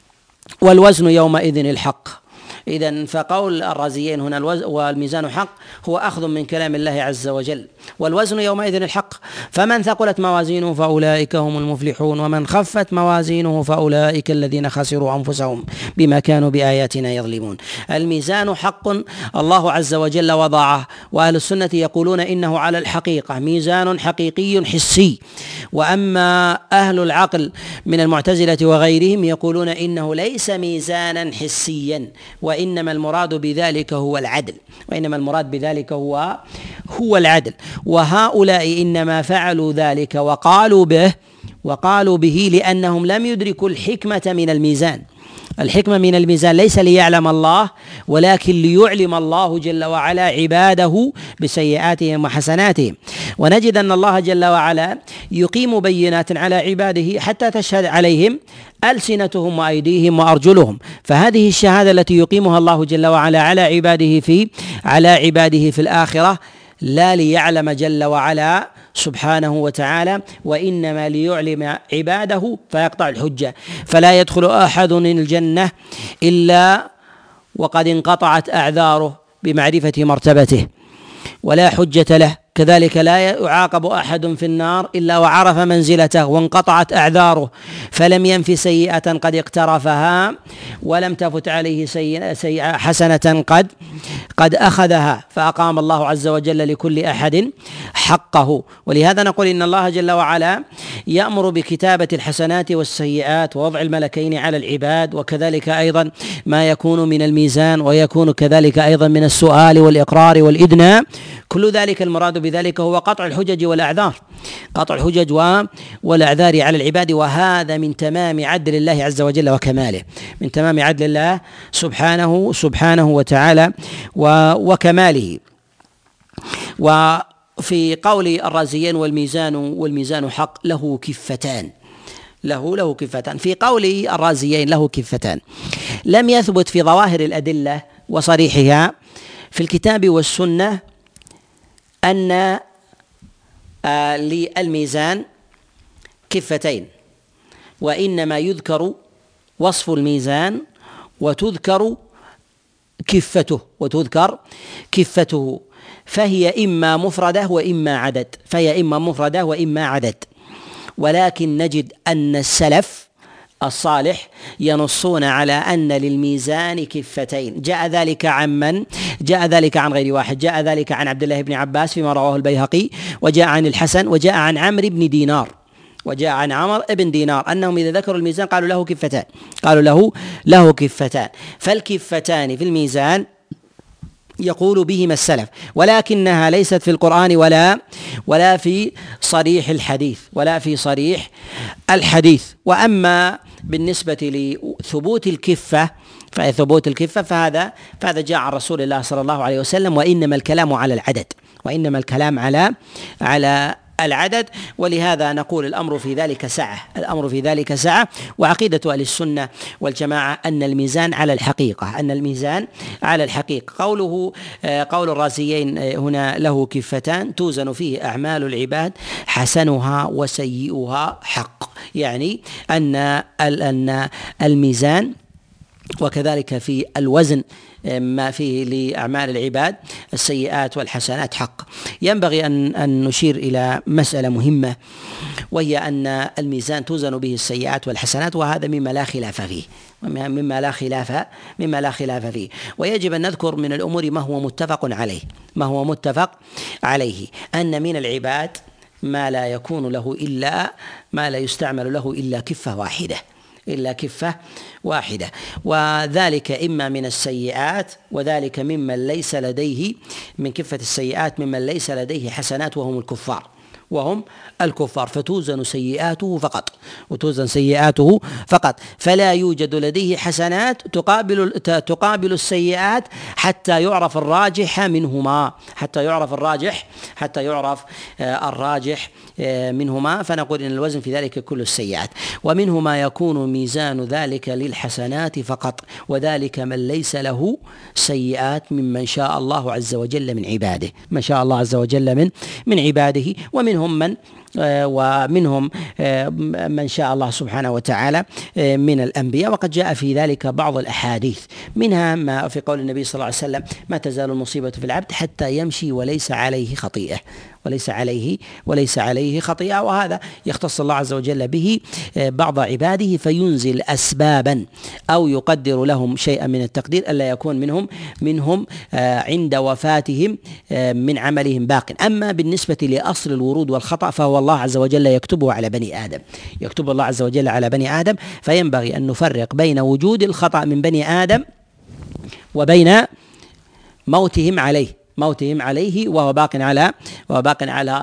والوزن يومئذ الحق. إذن فقول الرازيين هنا والميزان حق هو أخذ من كلام الله عز وجل، والوزن يومئذ الحق، فمن ثقلت موازينه فأولئك هم المفلحون ومن خفت موازينه فأولئك الذين خسروا أنفسهم بما كانوا بآياتنا يظلمون. الميزان حق الله عز وجل وضعه، وأهل السنة يقولون إنه على الحقيقة ميزان حقيقي حسي. وأما أهل العقل من المعتزلة وغيرهم يقولون إنه ليس ميزانا حسيا وإنما المراد بذلك هو العدل وإنما المراد بذلك هو هو العدل. وهؤلاء إنما فعلوا ذلك وقالوا به وقالوا به لأنهم لم يدركوا الحكمة من الميزان. الحكمة من الميزان ليس ليعلم الله ولكن ليعلم الله جل وعلا عباده بسيئاتهم وحسناتهم. ونجد أن الله جل وعلا يقيم بينات على عباده حتى تشهد عليهم ألسنتهم وأيديهم وأرجلهم، فهذه الشهادة التي يقيمها الله جل وعلا على عباده في على عباده في الآخرة لا ليعلم جل وعلا سبحانه وتعالى وإنما ليعلم عباده فيقطع الحجة. فلا يدخل أحد الجنة إلا وقد انقطعت أعذاره بمعرفة مرتبته ولا حجة له، كذلك لا يعاقب أحد في النار إلا وعرف منزلته وانقطعت أعذاره فلم ينف سيئة قد اقترفها ولم تفت عليه سيئة حسنة قد قد أخذها، فأقام الله عز وجل لكل أحد حقه. ولهذا نقول إن الله جل وعلا يأمر بكتابة الحسنات والسيئات ووضع الملكين على العباد، وكذلك أيضا ما يكون من الميزان ويكون كذلك أيضا من السؤال والإقرار والإدناء، كل ذلك المراد بذلك هو قطع الحجج والأعذار قطع الحجج والأعذار على العباد. وهذا من تمام عدل الله عز وجل وكماله من تمام عدل الله سبحانه سبحانه وتعالى وكماله. وفي قول الرازيين والميزان والميزان حق له كفتان له له كفتان في قول الرازيين له كفتان لم يثبت في ظواهر الأدلة وصريحها في الكتاب والسنة أن للميزان كفتين، وإنما يذكر وصف الميزان وتذكر كفته وتذكر كفته فهي إما مفردة وإما عدد فهي إما مفردة وإما عدد ولكن نجد أن السلف الصالح ينصون على أن للميزان كفتين. جاء ذلك عن من؟ جاء ذلك عن غير واحد. جاء ذلك عن عبد الله بن عباس فيما رواه البيهقي، وجاء عن الحسن، وجاء عن عمرو بن دينار وجاء عن عمرو بن دينار أنهم إذا ذكروا الميزان قالوا له كفتان قالوا له له كفتان. فالكفتان في الميزان يقول بهما السلف، ولكنها ليست في القرآن ولا ولا في صريح الحديث ولا في صريح الحديث. وأما بالنسبة لثبوت الكفة فثبوت الكفة فهذا فهذا جاء عن رسول الله صلى الله عليه وسلم، وإنما الكلام على العدد وإنما الكلام على على العدد. ولهذا نقول الأمر في ذلك سعة الأمر في ذلك سعة وعقيدة أهل السنة والجماعة أن الميزان على الحقيقة أن الميزان على الحقيقة. قوله قول الرازيين هنا له كفتان توزن فيه أعمال العباد حسنها وسيئها حق، يعني أن أن الميزان وكذلك في الوزن ما فيه لأعمال العباد السيئات والحسنات حق. ينبغي أن أن نشير إلى مسألة مهمة، وهي أن الميزان توزن به السيئات والحسنات، وهذا مما لا خلاف فيه مما لا خلاف مما لا خلاف فيه ويجب أن نذكر من الأمور ما هو متفق عليه ما هو متفق عليه أن من العباد ما لا يكون له إلا ما لا يستعمل له إلا كفة واحدة إلا كفة واحدة وذلك إما من السيئات، وذلك ممن ليس لديه من كفة السيئات ممن ليس لديه حسنات وهم الكفار وهم الكفار فتوزن سيئاته فقط وتوزن سيئاته فقط فلا يوجد لديه حسنات تقابل تقابل السيئات حتى يعرف الراجح منهما حتى يعرف الراجح حتى يعرف الراجح منهما فنقول إن الوزن في ذلك كل السيئات. ومنه ما يكون ميزان ذلك للحسنات فقط، وذلك من ليس له سيئات ممن شاء الله عز وجل من عباده من شاء الله عز وجل من من عباده ومنهم من ومنهم من شاء الله سبحانه وتعالى من الأنبياء. وقد جاء في ذلك بعض الأحاديث، منها ما في قول النبي صلى الله عليه وسلم: ما تزال المصيبة في العبد حتى يمشي وليس عليه خطيئة وليس عليه وليس عليه خطيئة. وهذا يختص الله عز وجل به بعض عباده فينزل أسبابا أو يقدر لهم شيئا من التقدير ألا يكون منهم منهم عند وفاتهم من عملهم باق. أما بالنسبة لأصل الورود والخطأ فهو الله عز وجل يكتبه على بني آدم يكتب الله عز وجل على بني آدم فينبغي أن نفرق بين وجود الخطأ من بني آدم وبين موتهم عليه موتهم عليه وهو باق على وهو باق على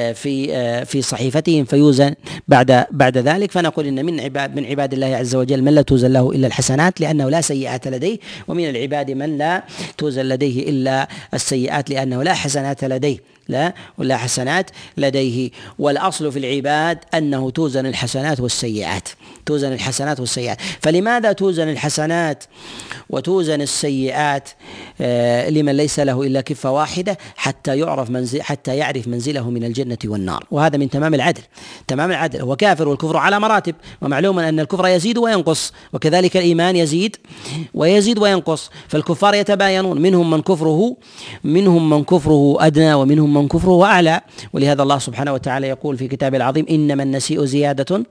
في في صحيفتهم فيوزن بعد بعد ذلك. فنقول ان من عباد من عباد الله عز وجل من لا توزن له الا الحسنات لانه لا سيئات لديه، ومن العباد من لا توزن لديه الا السيئات لانه لا حسنات لديه لا ولا حسنات لديه. والأصل في العباد أنه توزن الحسنات والسيئات توزن الحسنات والسيئات. فلماذا توزن الحسنات وتوزن السيئات آه لمن ليس له إلا كفة واحدة حتى يعرف منزل حتى يعرف منزله من الجنة والنار، وهذا من تمام العدل تمام العدل. هو كافر والكفر على مراتب، ومعلوم أن الكفر يزيد وينقص وكذلك الإيمان يزيد ويزيد وينقص. فالكفار يتباينون، منهم من كفره منهم من كفره أدنى ومنهم من كفره أعلى. ولهذا الله سبحانه وتعالى يقول في كتابه العظيم: إنما النسيء زيادة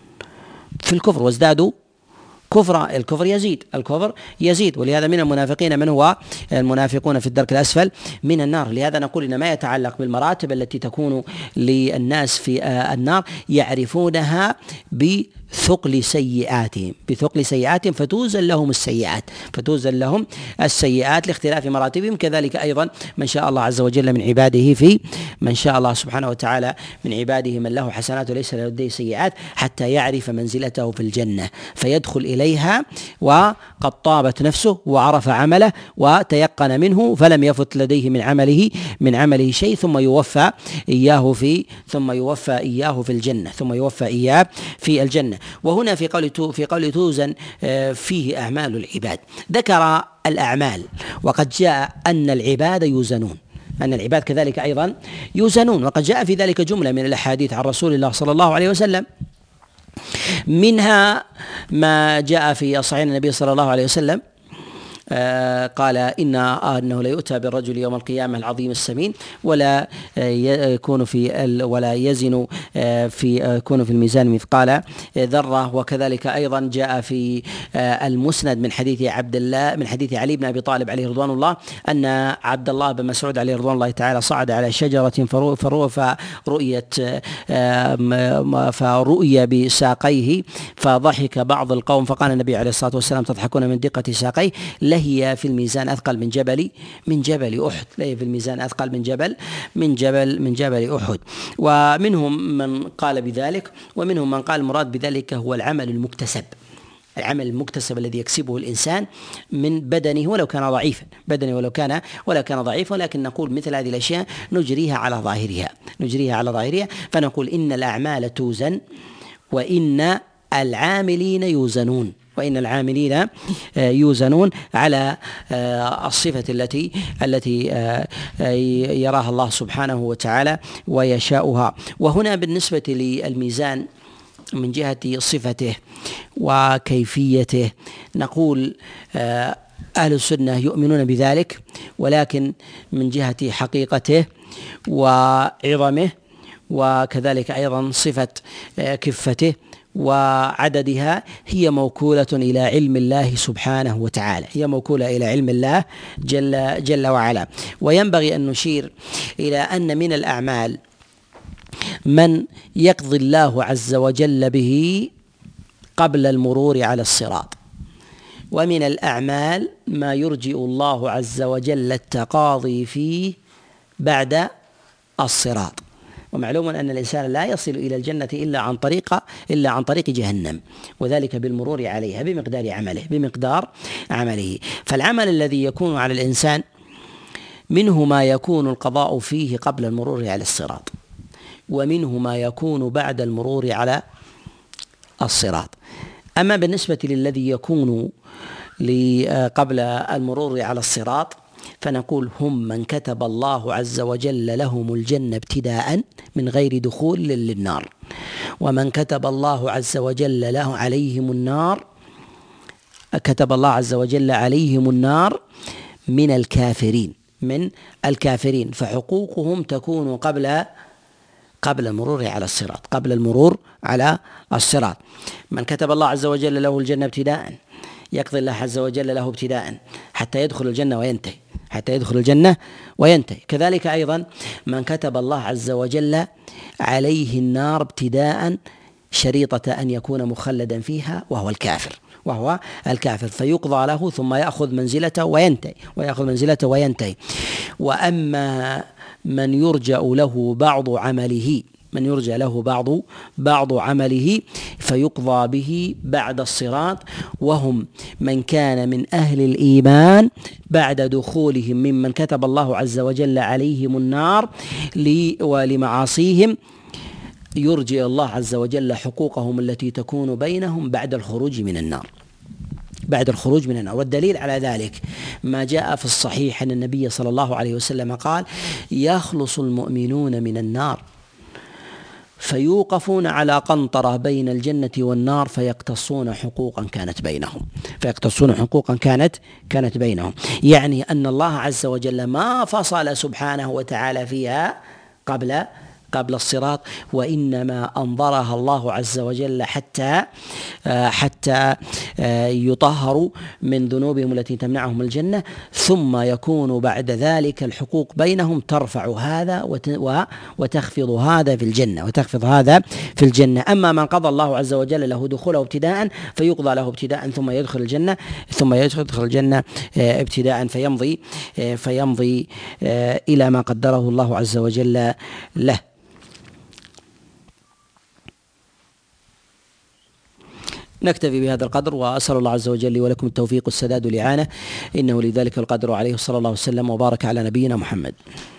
في الكفر وازدادوا كفرا. الكفر يزيد الكفر يزيد ولهذا من المنافقين من هو المنافقون في الدرك الأسفل من النار. لهذا نقول إن ما يتعلق بالمراتب التي تكون للناس في النار يعرفونها بثقل سيئاتهم بثقل سيئاتهم فتوزن لهم السيئات فتوزن لهم السيئات لاختلاف مراتبهم. كذلك أيضا من شاء الله عز وجل من عباده في من شاء الله سبحانه وتعالى من عباده من له حسنات وليس لديه سيئات حتى يعرف منزلته في الجنة فيدخل إليها وقد طابت نفسه وعرف عمله وتيقن منه فلم يفت لديه من عمله من عمله شيء ثم يوفى إياه في ثم يوفى إياه في الجنة ثم يوفى إياه في الجنة. وهنا في قول في قول توزن فيه أعمال العباد ذكر الأعمال، وقد جاء أن العباد يوزنون أن العباد كذلك أيضا يوزنون. وقد جاء في ذلك جملة من الأحاديث عن رسول الله صلى الله عليه وسلم منها ما جاء في صحيح النبي صلى الله عليه وسلم آه قال إن آه أنه لا يؤتى بالرجل يوم القيامة العظيم السمين ولا آه يكون في ولا يزن آه في آه يكون في الميزان مثقال ذرة. وكذلك أيضا جاء في آه المسند من حديث عبد الله من حديث علي بن أبي طالب عليه رضوان الله أن عبد الله بن مسعود عليه رضوان الله تعالى صعد على شجرة فرو فرو فرؤيت آه فرؤي بساقيه فضحك بعض القوم فقال النبي عليه الصلاة والسلام تضحكون من دقة ساقيه؟ لهي في الميزان أثقل من جبل من جبل أحد. لهي في الميزان أثقل من جبل من جبل من جبل أحد. ومنهم من قال بذلك ومنهم من قال المراد بذلك هو العمل المكتسب العمل المكتسب الذي يكسبه الإنسان من بدنه ولو كان ضعيفا بدنه ولو كان ولا كان ضعيفا. ولكن نقول مثل هذه الأشياء نجريها على ظاهرها نجريها على ظاهرها فنقول إن الأعمال توزن وإن العاملين يوزنون وإن العاملين يوزنون على الصفة التي التي يراها الله سبحانه وتعالى ويشاؤها. وهنا بالنسبة للميزان من جهة صفته وكيفيته نقول أهل السنة يؤمنون بذلك، ولكن من جهة حقيقته وعظمه وكذلك أيضا صفة كفته وعددها هي موكولة إلى علم الله سبحانه وتعالى هي موكولة إلى علم الله جل, جل وعلا. وينبغي أن نشير إلى أن من الأعمال من يقضي الله عز وجل به قبل المرور على الصراط، ومن الأعمال ما يرجئ الله عز وجل التقاضي فيه بعد الصراط. ومعلوم أن الإنسان لا يصل إلى الجنة إلا عن طريق إلا عن طريق جهنم، وذلك بالمرور عليها بمقدار عمله بمقدار عمله. فالعمل الذي يكون على الإنسان منه ما يكون القضاء فيه قبل المرور على الصراط، ومنه ما يكون بعد المرور على الصراط. أما بالنسبة للذي يكون قبل المرور على الصراط فنقول هم من كتب الله عز وجل لهم الجنة ابتداء من غير دخول للنار، ومن كتب الله عز وجل له عليهم النار كتب الله عز وجل عليهم النار من الكافرين من الكافرين فحقوقهم تكون قبل قبل المرور على الصراط قبل المرور على الصراط. من كتب الله عز وجل له الجنة ابتداء يقضي الله عز وجل له ابتداء حتى يدخل الجنة وينتهي حتى يدخل الجنة وينتهي. كذلك أيضا من كتب الله عز وجل عليه النار ابتداء شريطة أن يكون مخلدا فيها وهو الكافر وهو الكافر فيقضى له ثم يأخذ منزلته وينتهي ويأخذ منزلته وينتهي. وأما من يرجأ له بعض عمله من يرجى له بعض بعض عمله فيقضى به بعد الصراط، وهم من كان من أهل الإيمان بعد دخولهم ممن كتب الله عز وجل عليهم النار ولمعاصيهم يرجى الله عز وجل حقوقهم التي تكون بينهم بعد الخروج من النار بعد الخروج من النار. والدليل على ذلك ما جاء في الصحيح أن النبي صلى الله عليه وسلم قال يخلص المؤمنون من النار فيوقفون على قنطرة بين الجنة والنار فيقتصون حقوقا كانت بينهم فيقتصون حقوقا كانت كانت بينهم يعني أن الله عز وجل ما فصل سبحانه وتعالى فيها قبل قبل الصراط، وإنما أنظرها الله عز وجل حتى حتى يطهروا من ذنوبهم التي تمنعهم الجنة، ثم يكون بعد ذلك الحقوق بينهم ترفع هذا وتخفض هذا في الجنة وتخفض هذا في الجنة. أما من قضى الله عز وجل له دخوله ابتداء فيقضى له ابتداء ثم يدخل الجنة ثم يدخل الجنة ابتداء فيمضي فيمضي إلى ما قدره الله عز وجل له. نكتفي بهذا القدر، وأسأل الله عز وجل لي ولكم التوفيق والسداد والإعانة، إنه لذلك القدر عليه. صلى الله وسلم وبارك على نبينا محمد.